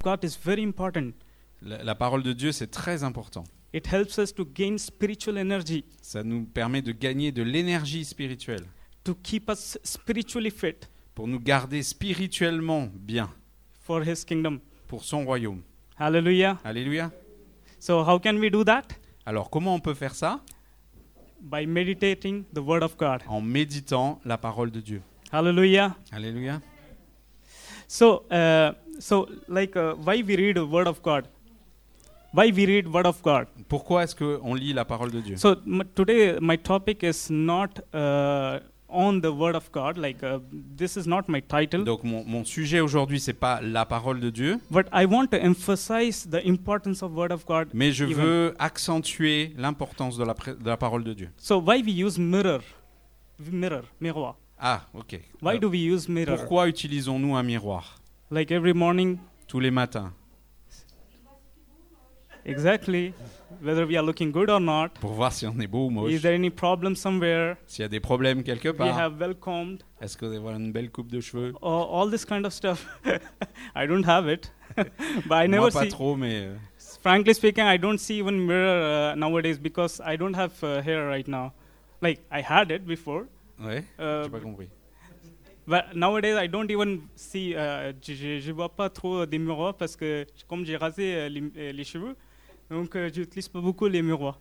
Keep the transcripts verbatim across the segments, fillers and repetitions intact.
God is very important. La, la parole de Dieu, c'est très important. It helps us to gain spiritual energy, Ça nous permet de gagner de l'énergie spirituelle to keep us spiritually fit pour nous garder spirituellement bien for His kingdom. pour son royaume. Hallelujah. Alléluia. So how can we do that? Alors, comment on peut faire ça? By meditating the Word of God. En méditant la parole de Dieu. Hallelujah. Alléluia. So, uh, so like, uh, why we read the Word of God? Why we read Word of God? Pourquoi est-ce qu'on lit la parole de Dieu? So m- today my topic is not uh, on the Word of God. Like uh, this is not my title, Donc, mon, mon sujet aujourd'hui, c'est pas la parole de Dieu, but I want to emphasize the importance of Word of God. mais je even. veux accentuer l'importance de la, pré- de la parole de Dieu. So why we use mirror? Mirror, miroir. Ah, ok. Why Euh, do we use mirror? Pourquoi utilisons-nous un miroir Like every morning, tous les matins? exactly. Whether we are looking good or not, Pour voir si on est beau ou is moche, there any problem somewhere? s'il y a des problèmes quelque We part, have welcomed, est-ce que vous avez une belle coupe de cheveux? or all this kind of stuff. I don't have it, but I never Moi, pas see. trop, mais euh, Frankly speaking, I don't see even mirror uh, nowadays because I don't have uh, hair right now. Like I had it before, ouais, uh, j'ai pas compris. but nowadays I don't even see. Uh, je, je, je vois pas trop des miroirs parce que comme j'ai rasé euh, les, euh, les cheveux, donc euh, j'utilise pas beaucoup les miroirs.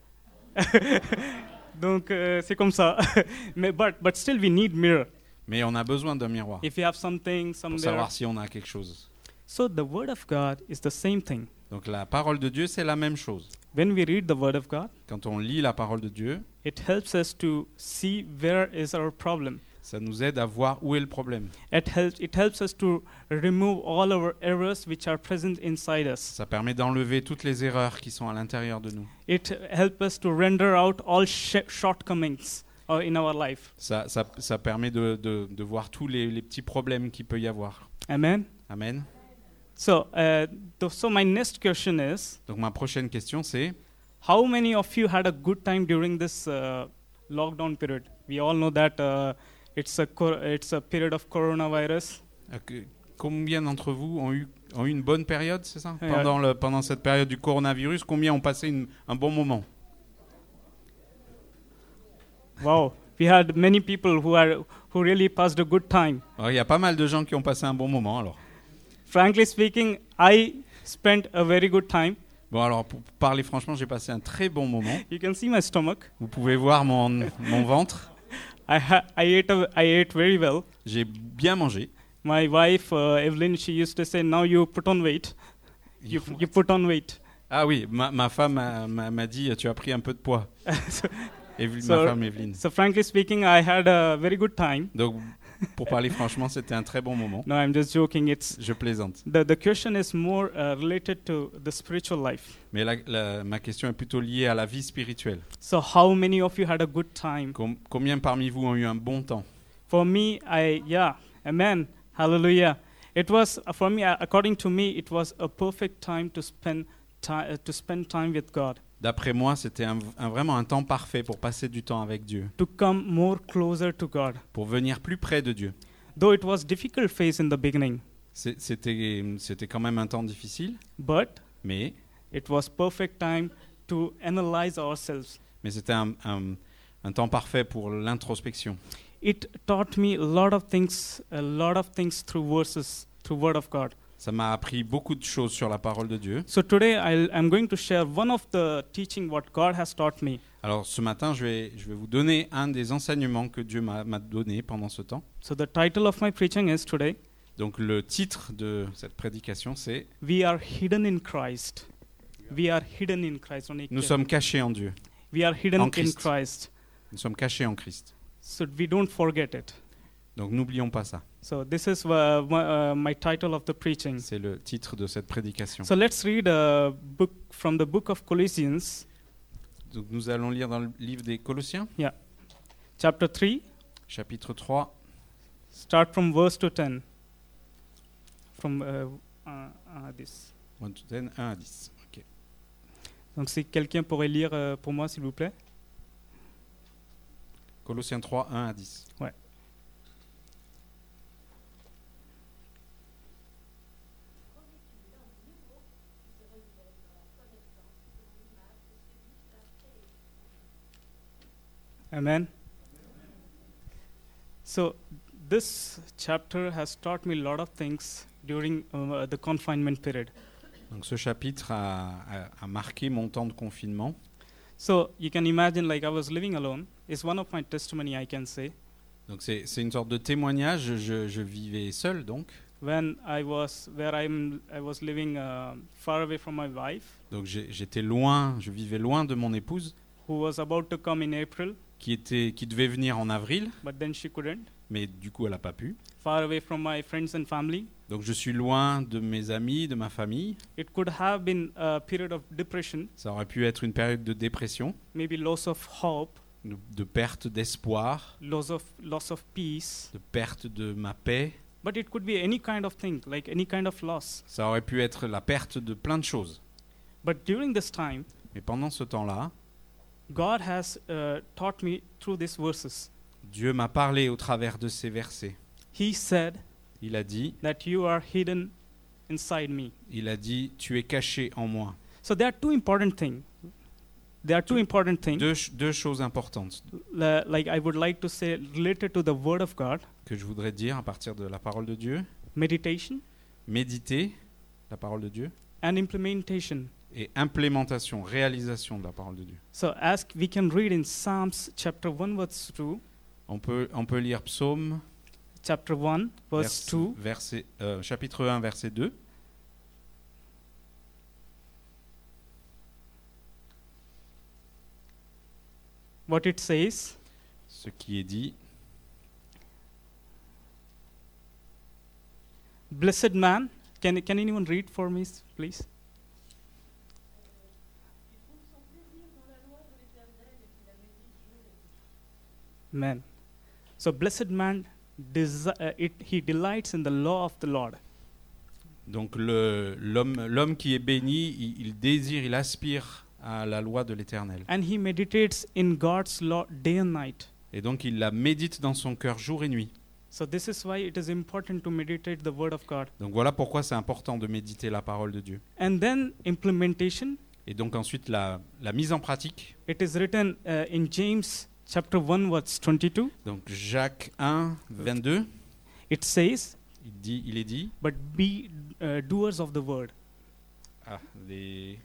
Donc euh, c'est comme ça. Mais but but still we need mirror Mais on a besoin d'un miroir if you have something pour somewhere. savoir si on a quelque chose. So the word of God is the same thing. Donc la parole de Dieu, c'est la même chose. When we read the word of God, Quand on lit la parole de Dieu, it helps us to see where is our problem. ça nous aide à voir où est le problème. It helps, it helps us to remove all our errors which are present inside us. Ça permet d'enlever toutes les erreurs qui sont à l'intérieur de nous. It helps us to render out all sh- shortcomings uh, in our life. Ça, ça, ça permet de, de, de voir tous les, les petits problèmes qu'il peut y avoir. Amen. Amen. So, uh, th- so my next question is, Donc ma prochaine question, c'est how many of you had a good time during this uh, lockdown period? We all know that uh, it's a cor- it's a period of coronavirus. euh, que- combien d'entre vous ont eu, ont eu une bonne période, c'est ça? Ouais. Pendant, le, pendant cette période du coronavirus, combien ont passé une- un bon moment? Wow, we had many people who are who really passed a good time. Alors, il y a pas mal de gens qui ont passé un bon moment alors. Frankly speaking, I spent a very good time. Bon alors pour parler franchement, j'ai passé un très bon moment. You can see my stomach. Vous pouvez voir mon, mon ventre. I ha- I ate a, I ate very well. J'ai bien mangé. My wife uh, Evelyn, she used to say, "Now you put on weight. You you put on weight." Ah oui, ma, ma femme m'a, m'a, m'a dit tu as pris un peu de poids. so, Evelyne, So- ma femme Evelyne. so frankly speaking, I had a very good time. Donc pour parler franchement, c'était un très bon moment. No, I'm just joking. It's Je plaisante. the the question is more uh, related to the spiritual life. Mais la, la- ma question est plutôt liée à la vie spirituelle. So how many of you had a good time? Com- combien parmi vous ont eu un bon temps? For me, I yeah, amen, hallelujah. It was uh, for me, uh, according to me, it was a perfect time to spend time uh, to spend time with God, D'après moi, c'était un, un- vraiment un temps parfait pour passer du temps avec Dieu, to come more closer to God. pour venir plus près de Dieu. Though it was difficult phase in the beginning, C'est- C'était, c'était quand même un temps difficile, but mais, it was perfect time to analyze ourselves. mais c'était un, un- un temps parfait pour l'introspection. It taught me a lot of things, a lot of things through verses, through Word of God. Ça m'a appris beaucoup de choses sur la parole de Dieu. So today I'll, I'm going to share one of the teaching what God has taught me. Alors ce matin, je vais, je vais vous donner un des enseignements que Dieu m'a, m'a donné pendant ce temps. So the title of my preaching is today, Donc le titre de cette prédication, c'est We are hidden in Christ. We are hidden in Christ. On est- « Nous sommes cachés en Dieu, We are hidden en in Christ. Christ. nous sommes cachés en Christ. So we don't forget it. » Donc n'oublions pas ça. So this is uh, my, uh, my title of the preaching. C'est le titre de cette prédication. So let's read a book from the book of Colossians, Donc nous allons lire dans le livre des Colossiens, chapter three, chapitre trois, start from verse to ten. From uh, uh, uh, this. un to ten, un à dix. Ok. Donc si quelqu'un pourrait lire euh, pour moi, s'il vous plaît. Colossiens trois, un à dix. Amen. So this chapter has taught me a lot of things during uh, the confinement period. Donc ce chapitre a, a, a marqué mon temps de confinement. So you can imagine, like I was living alone. It's one of my testimony, I can say. Donc c'est, c'est une sorte de témoignage. Je, je vivais seul donc. When I was where I'm, I was living uh, far away from my wife, Donc j'ai, j'étais loin, je vivais loin de mon épouse, who was about to come in April, qui était, qui devait venir en avril, but then she couldn't. mais du coup elle a pas pu. Far away from my friends and family. Donc je suis loin de mes amis, de ma famille. It could have been a period of depression, Ça aurait pu être une période de dépression, maybe loss of hope, de, de perte d'espoir, loss of loss of peace. de perte de ma paix. But it could be any kind of thing, like any kind of loss. Ça aurait pu être la perte de plein de choses. But during this time, Mais pendant ce temps-là, God has uh, taught me through these verses. Dieu m'a parlé au travers de ces versets. He said Il a dit, that you are hidden inside me. il a dit, tu es caché en moi. So there are two important things. There are two important things. Deux, ch- deux choses importantes Uh, like I would like to say related to the Word of God, que je voudrais dire à partir de la parole de Dieu. meditation Méditer la parole de Dieu and implementation. et implémentation, réalisation de la parole de Dieu. So as we can read in Psalms chapter one verse two, On peut, on peut lire Psaume chapter one verse vers- two. verset, euh, chapitre un, verset deux. What it says, Ce qui est dit, blessed man. Can can anyone read for me, please? Man. So blessed man, desi- uh, it, he delights in the law of the Lord. donc le, l'homme, l'homme qui est béni, il, il désire, il aspire à la loi de l'Éternel. And he meditates in God's law day and night. Et donc il la médite dans son cœur jour et nuit. So this is why it is important to meditate the word of God. Donc voilà pourquoi c'est important de méditer la parole de Dieu. And then implementation, Et donc ensuite la, la mise en pratique. it is written uh, in James chapter one verse twenty-two. Donc Jacques un, vingt-deux, It says, il, dit, il est dit, but be uh, doers of the word. ah, les,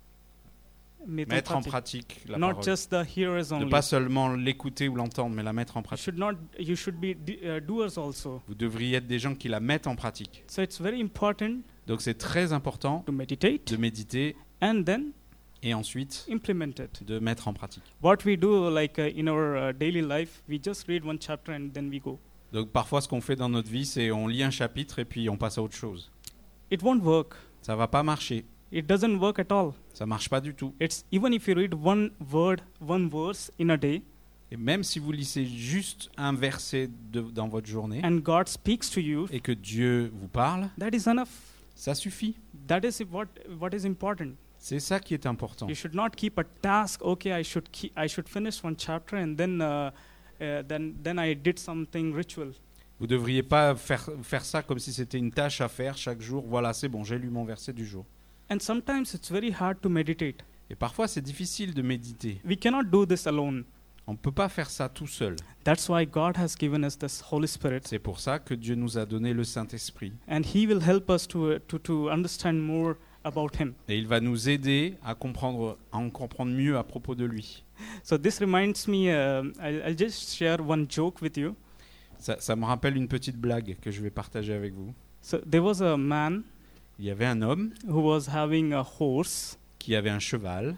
Mettons mettre en pratique. pratique la Not parole. just the hearers Ne only. pas seulement l'écouter ou l'entendre, mais la mettre en You pratique. should not. You should be d- uh, doers also. Vous devriez être des gens qui la mettent en pratique. So it's very important Donc c'est très important to meditate de méditer and then et ensuite implement it. de mettre en pratique. What we do, like uh, in our uh, daily life, we just read one chapter and then we go. Donc parfois ce qu'on fait dans notre vie, c'est on lit un chapitre et puis on passe à autre chose. It won't work. Ça va pas marcher. It doesn't work at all. Ça marche pas du tout. It's even if you read one word, one verse in a day, Et même si vous lisez juste un verset de- dans votre journée and God speaks to you, et que Dieu vous parle, that is enough. ça suffit. That is what what is important. C'est ça qui est important. You should not keep a task. Okay, I should keep, I should finish one chapter and then uh, uh, then then I did something ritual. Vous ne devriez pas faire, faire ça comme si c'était une tâche à faire chaque jour. Voilà, c'est bon, j'ai lu mon verset du jour. And sometimes it's very hard to meditate. Et parfois, c'est difficile de méditer. We cannot do this alone. On ne peut pas faire ça tout seul. That's why God has given us this Holy Spirit, C'est pour ça que Dieu nous a donné le Saint-Esprit. and He will help us to uh, to to understand more about Him. Et il va nous aider à comprendre, à en comprendre mieux à propos de lui. So this reminds me. Uh, I'll, I'll just share one joke with you. Ça, ça me rappelle une petite blague que je vais partager avec vous. So there was a man Il y avait un homme who was having a horse. qui avait un cheval.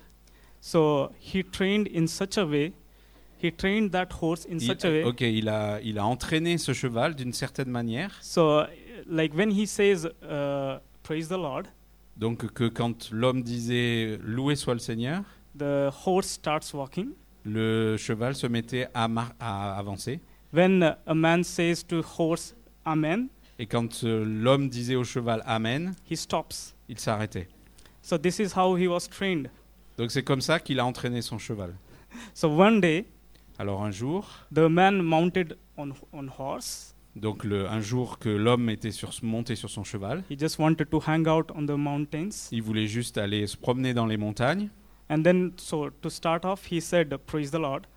So he trained in such a way. He trained that horse in Il, such a way. ok, il a, il a entraîné ce cheval d'une certaine manière. So, uh, like when he says, uh, "Praise the Lord," Donc que quand l'homme disait « Loué soit le Seigneur », the horse starts walking. le cheval se mettait à, mar- à avancer. When uh, a man says to horse, "Amen," Et quand euh, l'homme disait au cheval « Amen he stops. », il s'arrêtait. So this is how he was trained. Donc c'est comme ça qu'il a entraîné son cheval. So one day, Alors un jour, the man mounted on on horse. donc le, un jour que l'homme était sur, monté sur son cheval, He just wanted to hang out on the mountains. il voulait juste aller se promener dans les montagnes. And then, so to start off, he said, "Praise the Lord."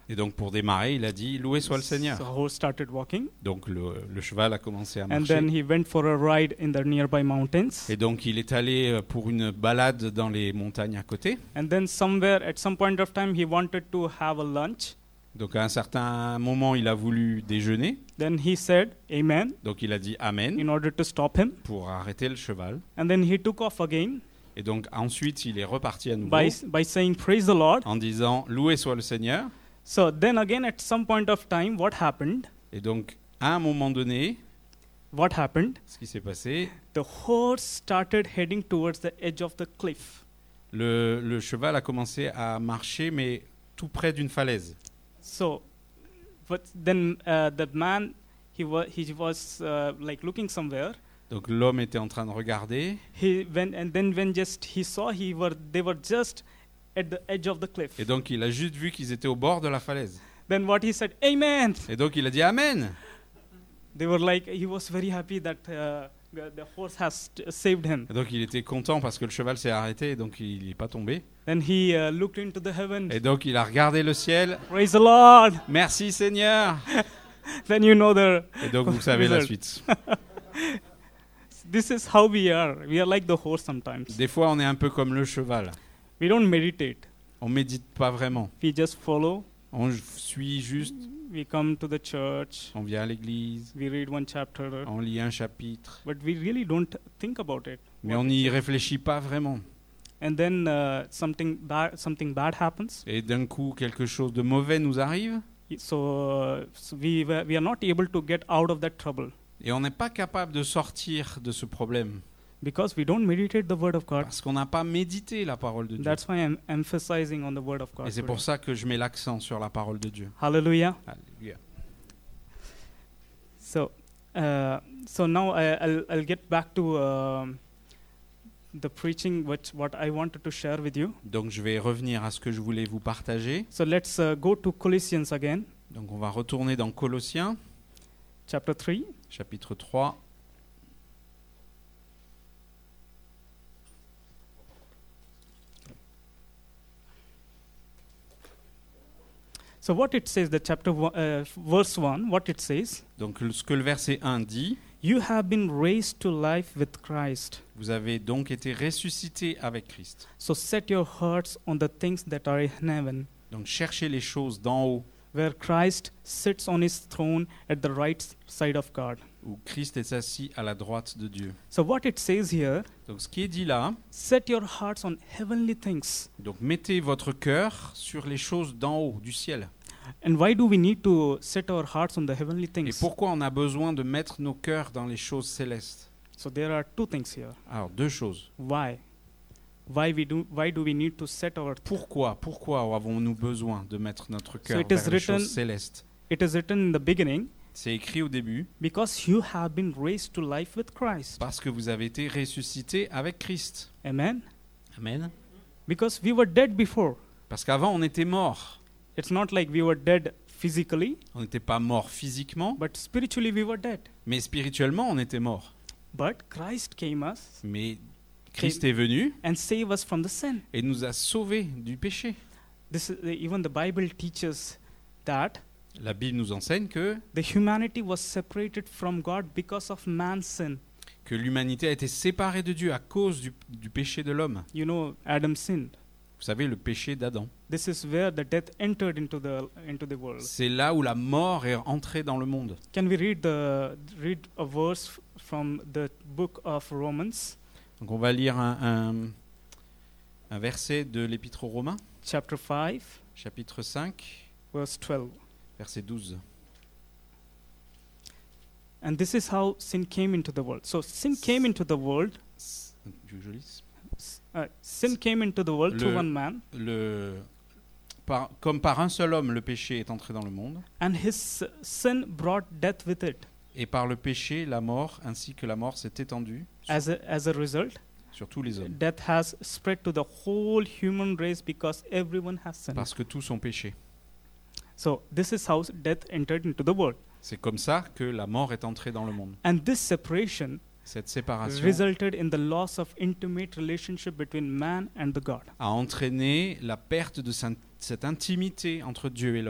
Et donc pour démarrer, il a dit loué soit le Seigneur. So horse started walking, Donc le, le cheval a commencé à and then marcher. he went for a ride in the nearby mountains. Et donc il est allé pour une balade dans les montagnes à côté. And then somewhere, at some point of time, he wanted to have a lunch. Donc à un certain moment, il a voulu déjeuner. Then he said, Amen, Donc il a dit Amen in order to stop him. pour arrêter le cheval. And then he took off again Et donc ensuite, il est reparti à nouveau by, by saying, Praise the Lord. en disant loué soit le Seigneur. So then again, at some point of time, what happened? Et donc à un moment donné, What happened? ce qui s'est passé, The horse started heading towards the edge of the cliff. le, le cheval a commencé à marcher, mais tout près d'une falaise. So, but then uh, the man, he was he was uh, like looking somewhere. Donc l'homme était en train de regarder. He went, and then when just he saw, he were they were just at the edge of the cliff. Et donc il a juste vu qu'ils étaient au bord de la falaise. Then what he said, Amen. Et donc il a dit Amen. They were like, he was very happy that uh, the, the horse has t- saved him. Et donc il était content parce que le cheval s'est arrêté, et donc il n'est pas tombé. Then he uh, looked into the heaven. Et donc il a regardé le ciel. Praise the Lord. Merci Seigneur. Then you know the. Et donc vous savez la Result. suite. This is how we are. We are like the horse sometimes. Des fois on est un peu comme le cheval. We don't meditate. On médite pas vraiment. We just follow. On suit juste. We come to the church. On vient à l'église. We read one chapter. On lit un chapitre. But we really don't think about it. Mais What- on n'y réfléchit pas vraiment. And then uh, something bad, something bad happens. Et d'un coup quelque chose de mauvais nous arrive. So, uh, so we were- we are not able to get out of that trouble Et on n'est pas capable de sortir de ce problème. because we don't meditate the word of God. Parce qu'on n'a pas médité la parole de Dieu. That's why I'm emphasizing on the word of God. Et c'est today. pour ça que je mets l'accent sur la parole de Dieu. Hallelujah. Alléluia. So, uh, so now I, I'll, I'll get back to um the preaching which what I wanted to share with you. Donc je vais revenir à ce que je voulais vous partager. So let's uh, go to Colossians again, Donc on va retourner dans Colossiens, chapter three. chapitre trois. So what it says, the chapter one, uh, verse one, what it says, Donc le- ce que le verset un dit, you have been raised to life with Christ. vous avez donc été ressuscités avec Christ. So set your hearts on the things that are in heaven, Donc cherchez les choses d'en haut, where Christ sits on his throne at the right side of God. où Christ est assis à la droite de Dieu. So what it says here, Donc ce qui est dit là, set your hearts on heavenly things. donc mettez votre cœur sur les choses d'en haut, du ciel. And why do we need to set our hearts on the heavenly Et things? pourquoi on a besoin de mettre nos cœurs dans les choses célestes? So there are two things here. Alors deux choses. Why? Why we do? Why do we need to set our? Pourquoi, pourquoi avons-nous besoin de mettre notre cœur it is vers les written- choses célestes? It is written in the beginning, C'est écrit au début, because you have been raised to life with Christ. parce que vous avez été ressuscités avec Christ. Amen. Amen. Because we were dead before. Parce qu'avant, on était mort. It's not like we were dead physically, On n'était pas mort physiquement, but spiritually we were dead. mais spirituellement, on était mort. But Christ came us Mais Christ est venu and saved us from the sin. et nous a sauvés du péché. This is, even the Bible teaches that La Bible nous enseigne que, the humanity was separated from God because of man's sin. que l'humanité a été séparée de Dieu à cause du, du péché de l'homme. You know, Adam sinned. Vous savez, le péché d'Adam. This is where the death entered into the into the world. C'est là où la mort est entrée dans le monde. Can we read the read a verse f- from the book of Romans, Donc on va lire un, un, un verset de l'Épître aux Romains, chapter five, chapitre cinq, verse twelve. verset douze. And this is how sin came into the world. So sin came into the world. Tu veux que je lise? s- Uh, sin came into the world through Le- one man, Le, par, comme par un seul homme, le péché est entré dans le monde, and his s- sin brought death with it. et par le péché, la mort, ainsi que la mort s'est étendue sur, As a, as a result, sur tous les hommes, death has spread to the whole human race because everyone has sinned. parce que tous ont péché. So this is how death entered into the world. C'est comme ça que la mort est entrée dans le monde. And this separation Cette séparation resulted in the loss of intimate relationship between man and the God. a entraîné la perte de sa- cette intimité entre Dieu et l'homme.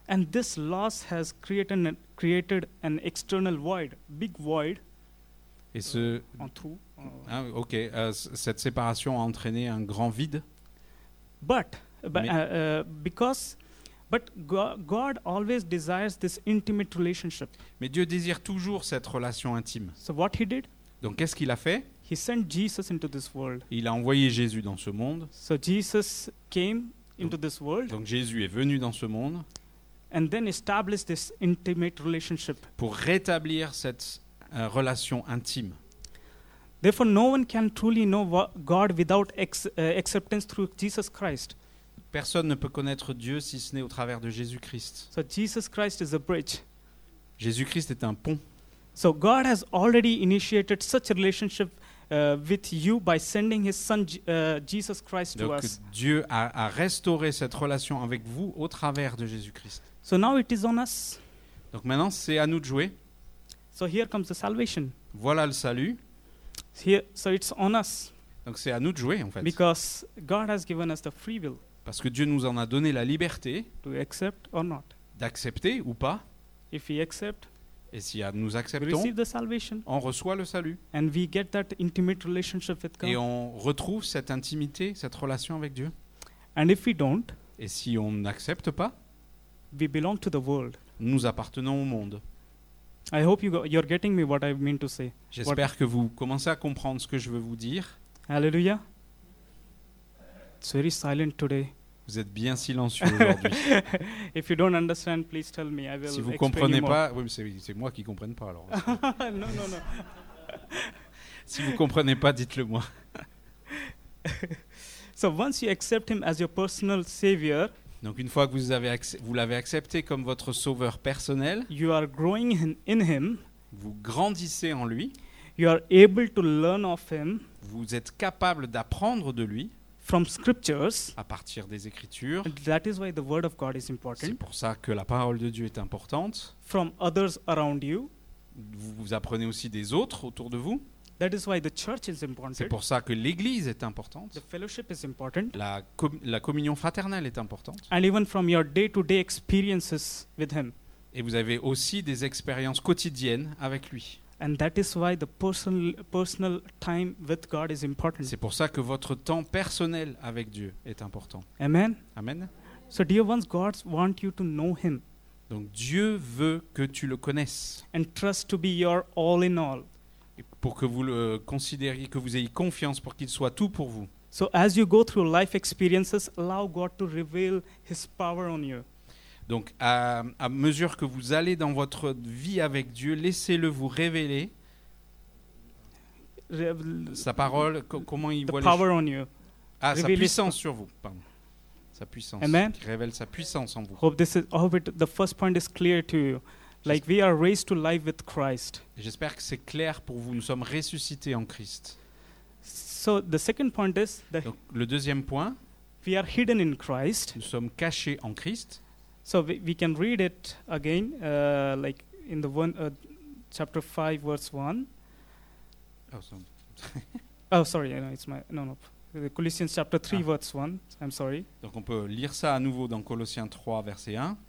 And this loss has created an, created an external void, big void, Et ce, un trou. uh, ah, ok, euh, c- cette séparation a entraîné un grand vide. But, but Mais- uh, uh, because, but God, God always desires this intimate relationship. Mais Dieu désire toujours cette relation intime. So what He did, Donc qu'est-ce qu'il a fait? He sent Jesus into this world. Il a envoyé Jésus dans ce monde. So Jesus came into this world Donc Jésus est venu dans ce monde and then established this intimate relationship. pour rétablir cette euh, relation intime. Therefore, no one can truly know wa- God without ex- uh, acceptance through Jesus Christ. Personne ne peut connaître Dieu si ce n'est au travers de Jésus-Christ. So Jesus Christ is a bridge. Jésus-Christ est un pont. So God has already initiated such a relationship uh, with you by sending His Son J- uh, Jesus Christ to Donc us. Dieu a, a restauré cette relation avec vous au travers de Jésus-Christ. So now it is on us. Donc maintenant, c'est à nous de jouer. So here comes the salvation. Voilà le salut. Here, so it's on us Donc c'est à nous de jouer en fait. because God has given us the free will Parce que Dieu nous en a donné la liberté to accept or not. d'accepter ou pas. If we accept, Et si nous we acceptons, receive the salvation on reçoit le salut. and we get that intimate relationship with Et God. on retrouve cette intimité, cette relation avec Dieu. And if we don't, Et si on n'accepte pas, we belong to the world. nous appartenons au monde. I hope you go, you're getting me what I mean to say. J'espère que vous commencez à comprendre ce que je veux vous dire. Hallelujah. It's very silent today. Vous êtes bien silencieux aujourd'hui. If you don't understand, please tell me. I will Si vous explain comprenez you more. pas, oui, mais c'est c'est moi qui comprenne pas alors. no, no, no. Si vous comprenez pas, dites-le moi. So once you accept Him as your personal Savior, Donc une fois que vous avez acc- vous l'avez accepté comme votre sauveur personnel, you are growing in, in Him. vous grandissez en lui, You are able to learn of Him vous êtes capable d'apprendre de lui from Scriptures. à partir des Écritures. And that is why the Word of God is C'est important. pour ça que la parole de Dieu est importante. From others around you. Vous, vous apprenez aussi des autres autour de vous. That is why the church is C'est important. pour ça que l'Église est importante. The fellowship is important. La, com- la communion fraternelle est importante. And even from your day-to-day experiences with Him. Et vous avez aussi des expériences quotidiennes avec lui. And that is why the personal, personal time with God is important. C'est pour ça que votre temps personnel avec Dieu est important. Amen. Amen. So dear ones, God wants you to know Him Donc Dieu veut que tu le connaisses and trust to be your all in all. et pour que vous le considériez, que vous ayez confiance pour qu'il soit tout pour vous. So as you go through life experiences, allow God to reveal His power on you. Donc à, à mesure que vous allez dans votre vie avec Dieu, laissez-le vous révéler Rev- sa parole, co- comment il the voit les power choses. on you. Ah, sa révéler puissance sur vous, pardon. Sa puissance. Amen. Qui révèle sa puissance en vous. Hope this is hope it, the first point is clear to you. Like we are raised to life with Christ. Et j'espère que c'est clair pour vous. Nous sommes ressuscités en Christ. So the second point is that Donc le deuxième point, we are hidden in Christ. nous sommes cachés en Christ. So we, we can read it again, uh, like in the one uh, chapter five, verse one. Oh, so- Oh, sorry, no, it's my no no. Uh, Colossians chapter three, Ah. verse one. I'm sorry. Donc on peut lire ça à nouveau dans Colossiens trois, verset un.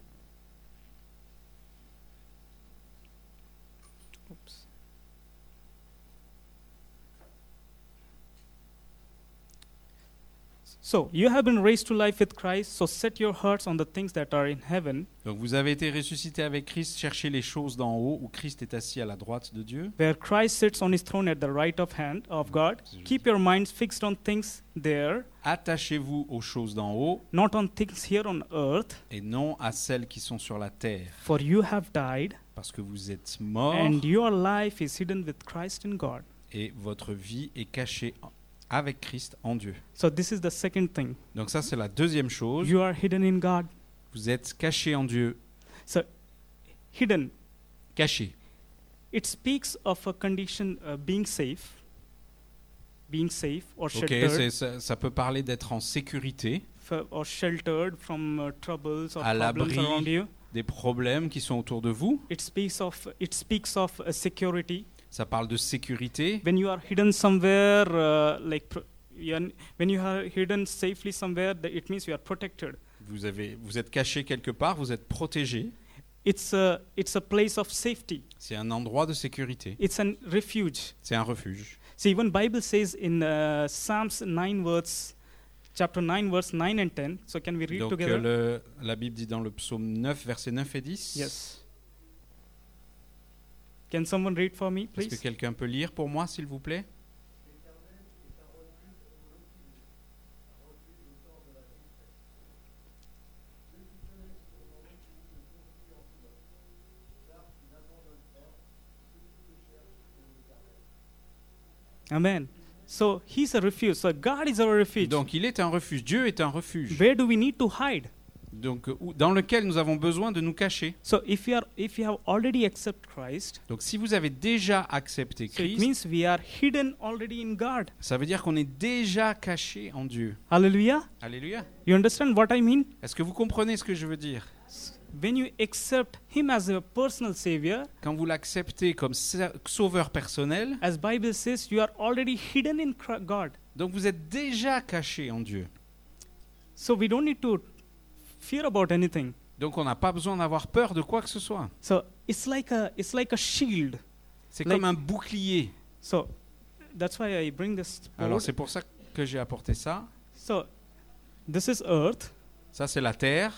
Oops. So you have been raised to life with Christ. So set your hearts on the things that are in heaven, Donc vous avez été ressuscités avec Christ, cherchez les choses d'en haut, où Christ est assis à la droite de Dieu. where Christ sits on His throne at the right of hand of God. Keep your minds fixed on things there, Attachez-vous aux choses d'en haut not on things here on earth. et non à celles qui sont sur la terre, For you have died, parce que vous êtes morts and your life is hidden with Christ in God. et votre vie est cachée en- avec Christ en Dieu. So this is the second thing. Donc ça c'est la deuxième chose. You are hidden in God. Vous êtes cachés en Dieu. So hidden. Cachés. It speaks of a condition uh, being safe, being safe or Ok, sheltered, c'est- ça, ça peut parler d'être en sécurité, f- or sheltered from uh, troubles or À problems l'abri. around you. des problèmes qui sont autour de vous. It speaks of it speaks of uh, security. Ça parle de sécurité. When you are hidden somewhere, uh, like pr- you are, when you are hidden safely somewhere, th- it means you are protected. vous, avez, vous êtes caché quelque part, vous êtes protégé. It's a, it's a place of safety. C'est un endroit de sécurité. It's a refuge. C'est un refuge. See, even Bible says in uh, Psalms nine verse, chapter nine verse nine and ten. So can we read Donc together? euh, le, la Bible dit dans le psaume neuf, versets neuf et dix. Yes. Can someone read for me, Est-ce que please? quelqu'un peut lire pour moi, s'il vous plaît? Amen. So he's a refuge. So God is our refuge. Donc il est un refuge. Dieu est un refuge. Where do we need to hide? Donc, euh, où- dans lequel nous avons besoin de nous cacher. So if you are, if you have already accepted Christ, Donc si vous avez déjà accepté so it Christ, means we are hidden already in God. ça veut dire qu'on est déjà caché en Dieu. Hallelujah. Alléluia. You understand what I mean? Est-ce que vous comprenez ce que je veux dire? When you accept Him as a personal Savior, Quand vous l'acceptez comme sa- sauveur personnel, as Bible says, you are already hidden in Cro- God. donc vous êtes déjà caché en Dieu. So we don't need to fear about anything. Donc on n'a pas besoin d'avoir peur de quoi que ce soit. So it's like a it's like a shield. C'est Like- comme un bouclier. So that's why I bring this Alors board. c'est pour ça que j'ai apporté ça. So this is earth. Ça c'est la terre.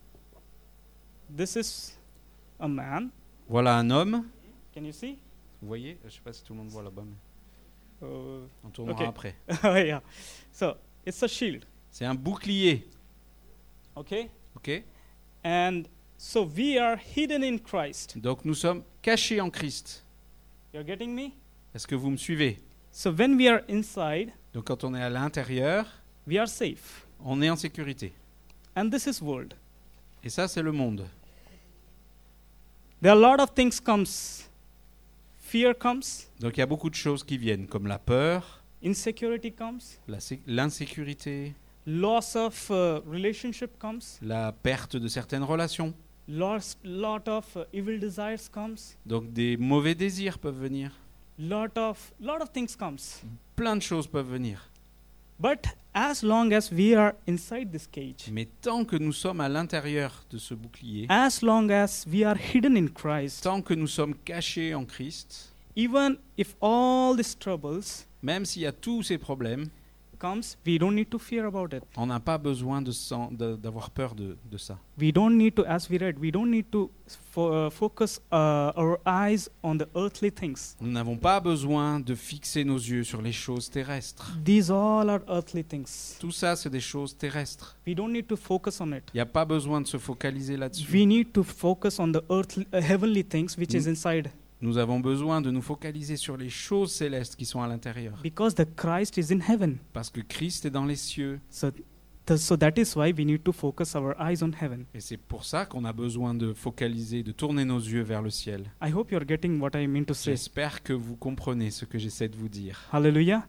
This is a man. Voilà un homme. Can you see? Vous voyez? Je ne sais pas si tout le monde voit là-bas, mais Uh, on tournera Ok. après. yeah. So it's a shield. C'est un bouclier. Okay. Ok? And so we are hidden in Christ. Donc nous sommes cachés en Christ. You're getting me? Est-ce que vous me suivez? So when we are inside, Donc quand on est à l'intérieur, we are safe. on est en sécurité. And this is world. Et ça c'est le monde. There are a lot of things comes. Fear comes, Donc il y a beaucoup de choses qui viennent, comme la peur, insecurity comes, la sé- l'insécurité, loss of uh, relationship comes, la perte de certaines relations. loss, lot of uh, evil desires comes, Donc des mauvais désirs peuvent venir. lot of lot of things comes. Plein de choses peuvent venir. But as long as we are inside this cage, Mais tant que nous sommes à l'intérieur de ce bouclier, as long as we are hidden in Christ, tant que nous sommes cachés en Christ, even if all these troubles même s'il y a tous ces problèmes, comes, we don't need to fear about it. on n'a pas besoin de s'en- de- d'avoir peur de, de ça. We don't need to, as we read, we don't need to fo- uh, focus uh, our eyes on the earthly things. Nous n'avons pas besoin de fixer nos yeux sur les choses terrestres. These all are earthly things. Tout ça, c'est des choses terrestres. We don't need to focus on it. Il n'y a pas besoin de se focaliser là-dessus. We need to focus on the earthly, uh, heavenly things which is Mm. inside, Nous avons besoin de nous focaliser sur les choses célestes qui sont à l'intérieur. because the Christ is in heaven. Parce que Christ est dans les cieux. So, th- so that is why we need to focus our eyes on heaven. Et c'est pour ça qu'on a besoin de focaliser, de tourner nos yeux vers le ciel. I hope you're getting what I mean to say. J'espère que vous comprenez ce que j'essaie de vous dire. Hallelujah.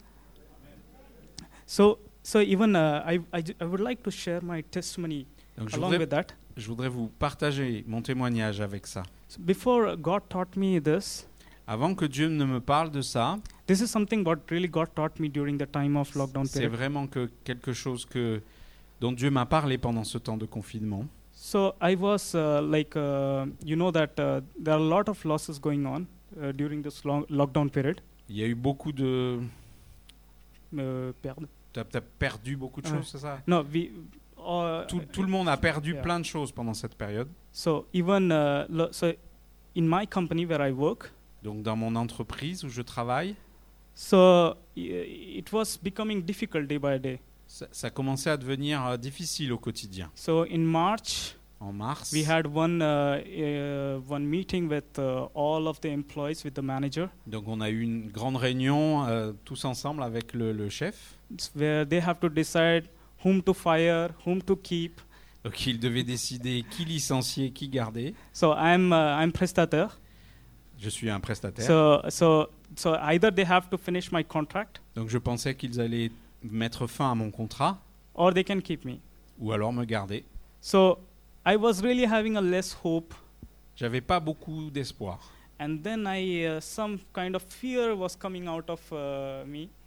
So, so even uh, I, I, ju- I would like to share my testimony Donc je along voudrais, with that. je voudrais vous partager mon témoignage avec ça. So before God taught me this, Avant que Dieu ne me parle de ça, this is something what really God taught me during the time of lockdown c'est period. vraiment que quelque chose que, dont Dieu m'a parlé pendant ce temps de confinement. So I was uh, like, uh, you know that uh, there are a lot of losses going on uh, during this long lockdown period. Il y a eu beaucoup de... Uh, perdre. Tu as perdu beaucoup de Ouais. choses, c'est ça? No, we. Uh, Tout, tout le monde a perdu Yeah. plein de choses pendant cette période. So even uh, lo- so, in my company where I work, Donc dans mon entreprise où je travaille, so i- it was becoming difficult day by day. ça, ça commençait à devenir euh, difficile au quotidien. So in March, En mars, we had one uh, uh, one meeting with uh, all of the employees with the manager, donc on a eu une grande réunion euh, tous ensemble avec le, le chef. It's where they have to decide whom to fire, whom to keep. Donc il devait décider qui licencier, qui garder. So I'm uh, I'm prestataire. Je suis un prestataire. So so so either they have to finish my contract Donc je pensais qu'ils allaient mettre fin à mon contrat or they can keep me. ou alors me garder. So I was really having a less hope, J'avais pas beaucoup d'espoir. and then I uh, some kind of fear was coming out of uh, me.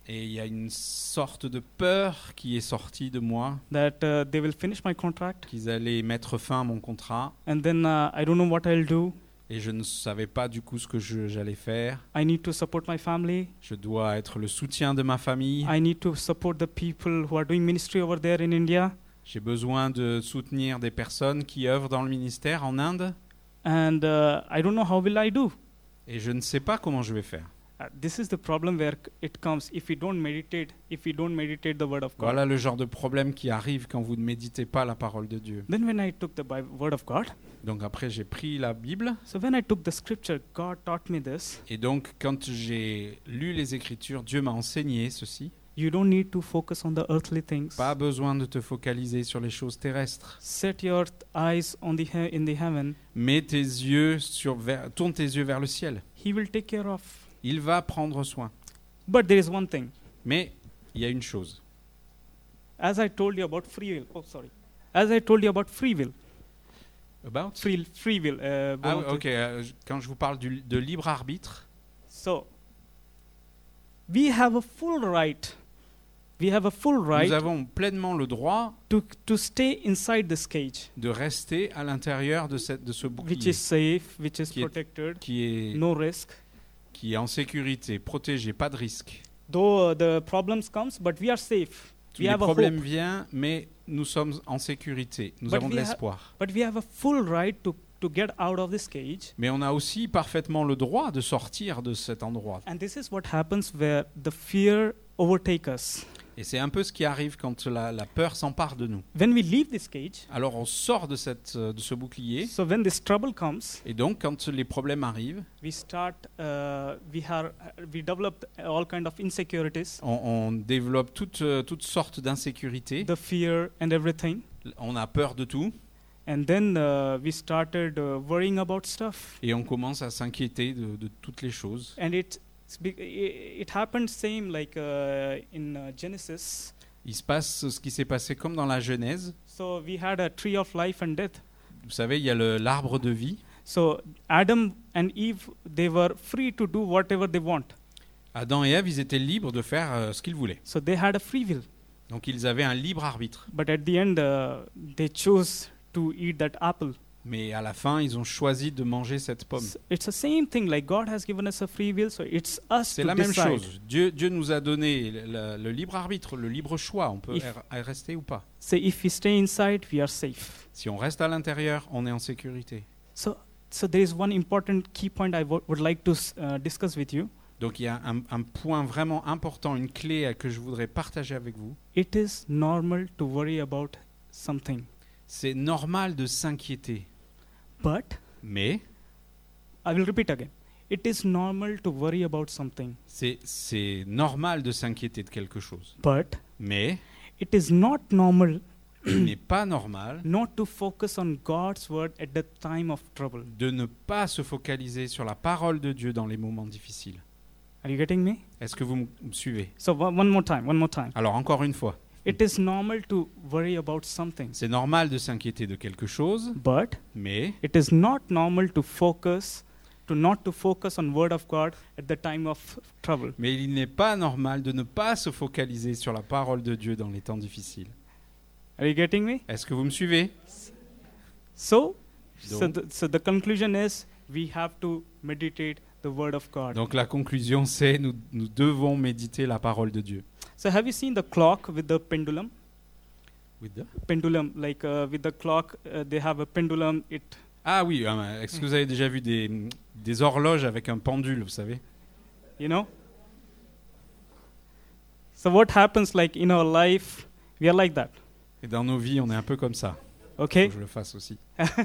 Et il y a une sorte de peur qui est sortie de moi, that uh, they will finish my contract, qu'ils allaient mettre fin à mon contrat. and then uh, I don't know what I'll do. Et je ne savais pas du coup ce que je- j'allais faire. I need to support my family. Je dois être le soutien de ma famille. I need to support the people who are doing ministry over there in India. J'ai besoin de soutenir des personnes qui œuvrent dans le ministère en Inde. And uh, I don't know how will I do. Et je ne sais pas comment je vais faire. Uh, this is the problem where c- it comes if we don't meditate, if we don't meditate the word of God. Voilà le genre de problème qui arrive quand vous ne méditez pas la parole de Dieu. Then when I took the Bible, word of God, Donc après, j'ai pris la Bible. so when I took the scripture, God taught me this. Et donc, quand j'ai lu les Écritures, Dieu m'a enseigné ceci. You don't need to focus on the earthly things. Pas besoin de te focaliser sur les choses terrestres. Set your th- eyes on the he- in the heaven. Mets tes yeux sur, vers, tourne tes yeux vers le ciel. He will take care of. Il va prendre soin. But there is one thing. Mais il y a une chose. As I told you about free will. Oh, sorry. As I told you about free will. About? Free, free will. Uh, Ah, volunteer. ok. euh, je- Quand je vous parle du- de libre arbitre, So, we have a full right. We have a full right nous avons pleinement le droit to, to stay inside this cage, de rester à l'intérieur de, cette, de ce which bouclier is safe, which is Qui est- protected, qui est, no risk. qui est en sécurité, protégé, pas de risque. Though uh, the problems comes, but we are safe. Tous We les have a problèmes hope. viennent, mais nous sommes en sécurité. Nous But avons de we ha- l'espoir. But we have a full right to, to get out of this cage. Mais on a aussi parfaitement le droit de sortir de cet endroit. And this is what happens where the fear overtakes us. Et c'est un peu ce qui arrive quand la, la peur s'empare de nous. When we leave this cage, Alors on sort de, cette, euh, de ce bouclier. so when this trouble comes, Et donc quand les problèmes arrivent, we start, uh, we, have, we develop all kind of insecurities, on, on développe toutes, euh, toutes sortes d'insécurités. the fear and everything. On a peur de tout. And then uh, we started uh, worrying about stuff. Et on commence à s'inquiéter de, de toutes les choses. And it, it happened same like uh, in uh, Genesis. Il se passe ce qui s'est passé comme dans la Genèse. So we had a tree of life and death. Vous savez, il y a le- l'arbre de vie. So Adam and Eve, they were free to do whatever they want. Adam et Ève, ils étaient libres de faire euh, ce qu'ils voulaient. So they had a free will. Donc ils avaient un libre arbitre. But at the end, uh, they chose to eat that apple. Mais à la fin, ils ont choisi de manger cette pomme. S- It's the same thing. Like God has given us a free will, so it's us C'est to la même decide. chose. Dieu, Dieu nous a donné le, le- le libre arbitre, le libre choix. On peut If- er- rester ou pas. So if we stay inside, we are safe. Si on reste à l'intérieur, on est en sécurité. So, so there is one important key point I wo- would like to s- uh, discuss with you. Donc il y a un, un point vraiment important, une clé euh, que je voudrais partager avec vous. It is normal to worry about something, C'est normal de s'inquiéter. but Mais I will repeat again. It is normal to worry about something, c'est c'est normal de s'inquiéter de quelque chose. but Mais it is not normal il n'est pas normal not to focus on God's word at the time of trouble. de ne pas se focaliser sur la parole de Dieu dans les moments difficiles. Are you getting me? Est-ce que vous me suivez? So one one more time, one more time. Alors encore une fois, It is normal to worry about something, c'est normal de s'inquiéter de quelque chose, but mais it is not normal to focus, to not to focus on word of God at the time of trouble. mais il n'est pas normal de ne pas se focaliser sur la parole de Dieu dans les temps difficiles. Are you getting me? Est-ce que vous me suivez? So, so Donc- the, so the conclusion is we have to meditate the word of God. Donc la conclusion, c'est nous, nous devons méditer la parole de Dieu. So have you seen the clock with the pendulum? With the- Pendulum, like uh, with the clock, uh, they have a pendulum. It, Ah oui, euh, est-ce que vous avez déjà vu des, des horloges avec un pendule, vous savez? you know. So what happens, like in our life, we are like that. Et dans nos vies, on est un peu comme ça. Faut Okay. que je le fasse aussi.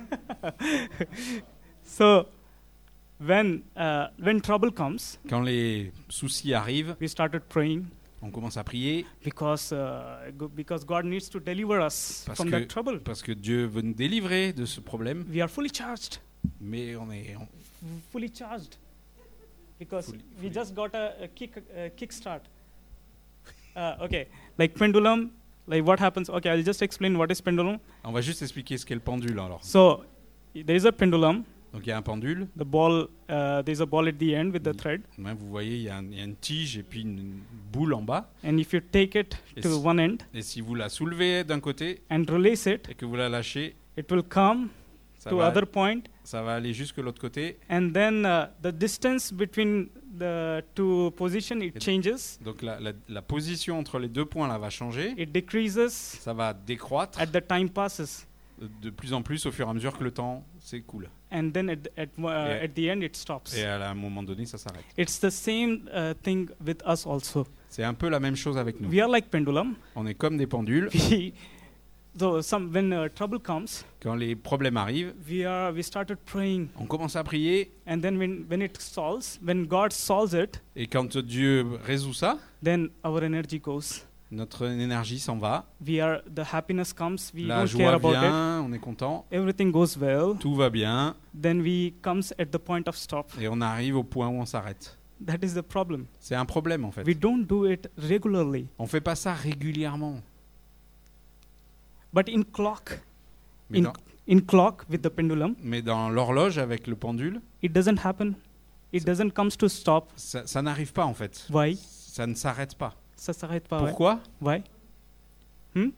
So when uh, when trouble comes, Quand les soucis arrivent, we started praying on commence à prier because uh, go- because God needs to deliver us Parce from que- that trouble. parce que Dieu veut nous délivrer de ce problème, We are fully charged, mais on est on- fully charged, because Fully- we fully- just got a, a kick a kick start. Uh, okay, like pendulum, like what happens? Okay, I'll just explain what is pendulum. on va juste expliquer ce qu'est le pendule alors. So there is a pendulum. Donc il y a un pendule. The ball, uh, there's a ball at the end with the thread. Ouais, vous voyez, il y, a un- il y a une tige et puis une, une boule en bas. And if you take it Et to si- one end Et si vous la soulevez d'un côté and release it, et que vous la lâchez, it will come ça to va, other point. ça va aller jusque l'autre côté. And then uh, the distance between the two positions, it Et- changes. Donc la, la- la position entre les deux points là va changer. It decreases Ça va décroître at the time passes. de, de plus en plus au fur et à mesure que le temps s'écoule. And then at, at, uh, Et- at the end, it stops. Et à un moment donné, ça s'arrête. It's the same uh, thing with us also. C'est un peu la même chose avec nous. We are like pendulum. On est comme des pendules. We, so some, when uh, trouble comes, Quand les problèmes arrivent, we are we started praying, on commence à prier. and then when when it solves, when God solves it, Et quand Dieu résout ça, then our energy goes. notre énergie s'en va. We are the happiness comes. We La don't care joie about it. vient, on est content. Everything goes well. Tout va bien. Then we comes at the point of stop. Et on arrive au point où on s'arrête. That is the problem. C'est un problème en fait. We don't do it regularly. On fait pas ça régulièrement. But in clock, Mais in dans, in clock with the pendulum, mais dans l'horloge avec le pendule, it doesn't happen. It doesn't comes to stop. ça, ça n'arrive pas en fait. Why? Ça ne s'arrête pas. Ça s'arrête pas. ouais. Pourquoi? Why? Hmm?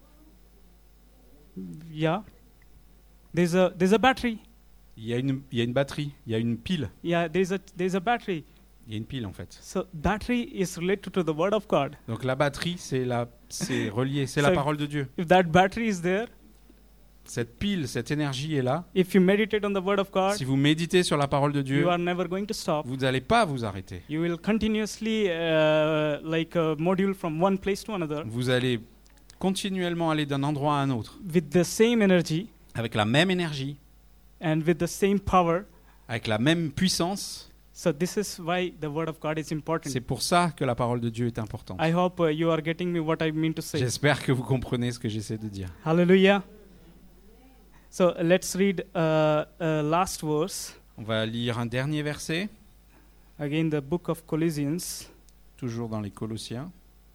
Yeah. There's a there's a battery. Il y a une, il y a une batterie, il y a une pile. Yeah, there's a there's a battery. Il y a une pile en fait. So battery is related to the word of God. Donc la batterie, c'est la, c'est relié, c'est la So- parole de Dieu. If that battery is there, Cette pile, cette énergie est là. if you meditate on the word of God, Si vous méditez sur la parole de Dieu, you are never going to stop. vous n'allez pas vous arrêter. You will continuously uh, like a module from one place to another Vous allez continuellement aller d'un endroit à un autre with the same energy avec la même énergie, and with the same power. avec la même puissance. So this is why the word of God is important. C'est pour ça que la parole de Dieu est importante. I hope uh, you are getting me what I mean to say. J'espère que vous comprenez ce que j'essaie de dire. Hallelujah. So let's read uh, uh, last verse. On va lire un dernier verset, Again, the book of Colossians. toujours dans les Colossiens.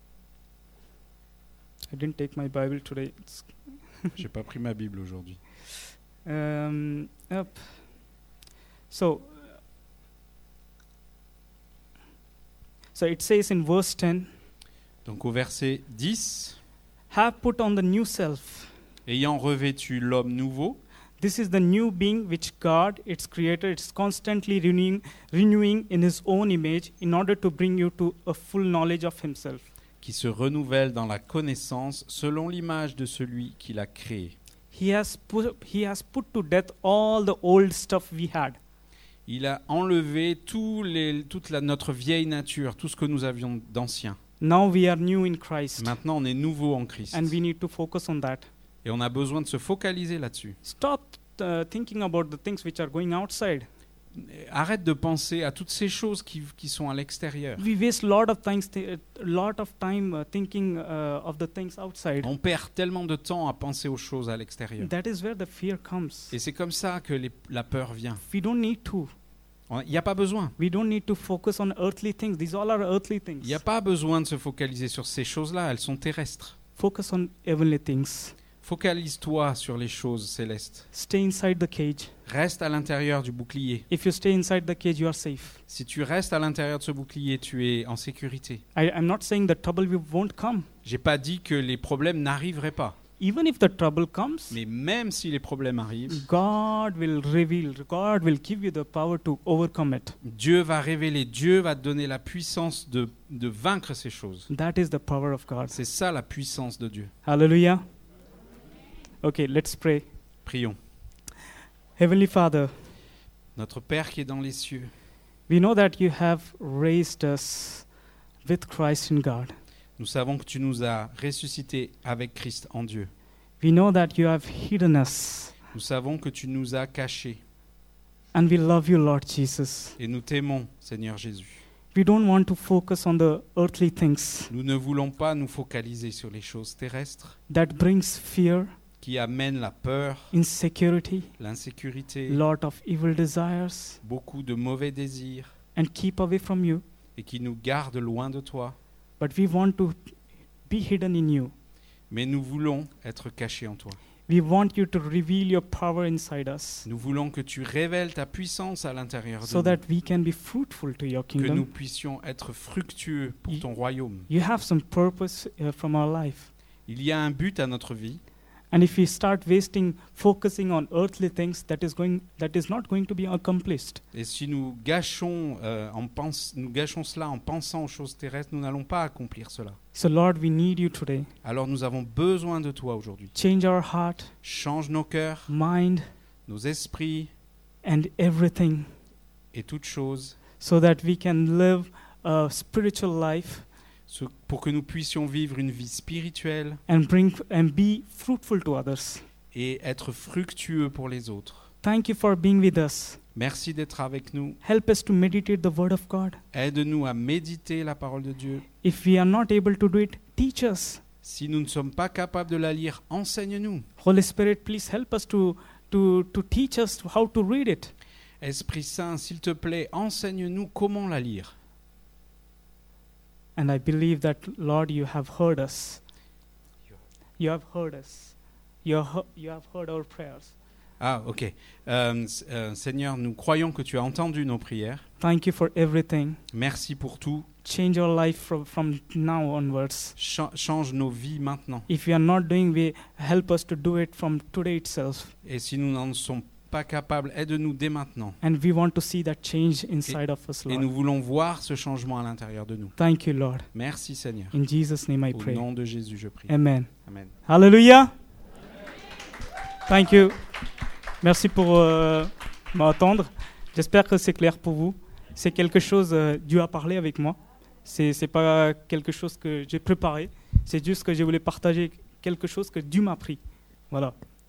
I didn't take my Bible today. It's, J'ai pas pris ma Bible aujourd'hui. um, up. So, so it says in verse ten, Donc au verset dix, have put on the new self. ayant revêtu l'homme nouveau, This is the new being which God, its creator, is constantly renewing, renewing in his own image in order to bring you to a full knowledge of himself. qui se renouvelle dans la connaissance selon l'image de celui qui l'a créé. He has put, he has put to death all the old stuff we had. Il a enlevé tous les, toute la, notre vieille nature, tout ce que nous avions d'ancien. Now we are new in Christ, Maintenant, on est nouveau en Christ. and we need to focus on that. Et on a besoin de se focaliser là-dessus. Stop uh, thinking about the things which are going outside. Arrête de penser à toutes ces choses qui, qui sont à l'extérieur. We waste lot of things, th- lot of time uh, thinking uh, of the things outside. On perd tellement de temps à penser aux choses à l'extérieur. That is where the fear comes. Et c'est comme ça que les- la peur vient. We don't need to. Il n'y a pas besoin. We don't need to focus on earthly things. These all are earthly things. Il n'y a pas besoin de se focaliser sur ces choses-là, elles sont terrestres. Focus on heavenly things. Focalise-toi sur les choses célestes. Stay inside the cage. Reste à l'intérieur du bouclier. If you stay inside the cage, you are safe. Si tu restes à l'intérieur de ce bouclier, tu es en sécurité. I, I'm not saying the trouble will- won't come. J'ai pas dit que les problèmes n'arriveraient pas. Even if the trouble comes, Mais même si les problèmes arrivent, God will reveal, God will give you the power to overcome it. Dieu va révéler, Dieu va te donner la puissance de, de vaincre ces choses. That is the power of God. C'est ça la puissance de Dieu. Hallelujah. Okay, let's pray. Prions. Heavenly Father, Notre Père qui est dans les cieux, we know that you have raised us with Christ in God. nous savons que tu nous as ressuscités avec Christ en Dieu. We know that you have hidden us. Nous savons que tu nous as cachés And we love you, Lord Jesus. et nous t'aimons, Seigneur Jésus. We don't want to focus on the earthly things Nous ne voulons pas nous focaliser sur les choses terrestres that brings fear, qui amènent la peur, insecurity, l'insécurité, lot of evil desires, beaucoup de mauvais désirs and keep away from you. et qui nous gardent loin de toi. But we want to be hidden in you. Mais nous voulons être cachés en toi. We want you to reveal your power inside us Nous voulons que tu révèles ta puissance à l'intérieur de so nous, that we can be fruitful to your que nous kingdom. puissions être fructueux pour Y- ton royaume. You have some purpose uh, from our life. Il y a un but à notre vie. And if we start wasting, focusing on earthly things, that is going, that is not going to be accomplished. Et si nous gâchons, euh, en pense, nous gâchons cela en pensant aux choses terrestres, nous n'allons pas accomplir cela. So Lord, we need you today. Alors nous avons besoin de toi aujourd'hui. Change our heart, Change nos cœurs, mind, nos esprits and everything et toutes choses so that we can live a spiritual life ce- pour que nous puissions vivre une vie spirituelle and bring and be fruitful to others. et être fructueux pour les autres. Thank you for being with us. Merci d'être avec nous. Help us to meditate the word of God. Aide-nous à méditer la parole de Dieu. If we are not able to do it, teach us. Si nous ne sommes pas capables de la lire, enseigne-nous. Holy Spirit, please help us to, to, to teach us how to read it. Esprit Saint, s'il te plaît, enseigne-nous comment la lire. And I believe that, Lord, you have heard us. You have heard us. You have, you have heard our prayers. Ah, ok. Euh, s- euh, Seigneur, nous croyons que tu as entendu nos prières. Thank you for everything. Merci pour tout. Change our life from, from now onwards. Cha- change nos vies maintenant. If we are not doing, we help us to do it from today itself. Et si nous n'en sommes pas capables, aide-nous dès maintenant. And we want to see that change inside of us, Et Lord. nous voulons voir ce changement à l'intérieur de nous. Thank you, Lord. Merci Seigneur. In Jesus' name I Au pray. nom de Jésus, je prie. Amen. Amen. Hallelujah. Thank you. Merci pour euh, m'attendre. J'espère que c'est clair pour vous. C'est quelque chose, euh, Dieu a parlé avec moi. C'est c'est pas quelque chose que j'ai préparé. C'est juste que je voulais partager quelque chose que Dieu m'a appris. Voilà.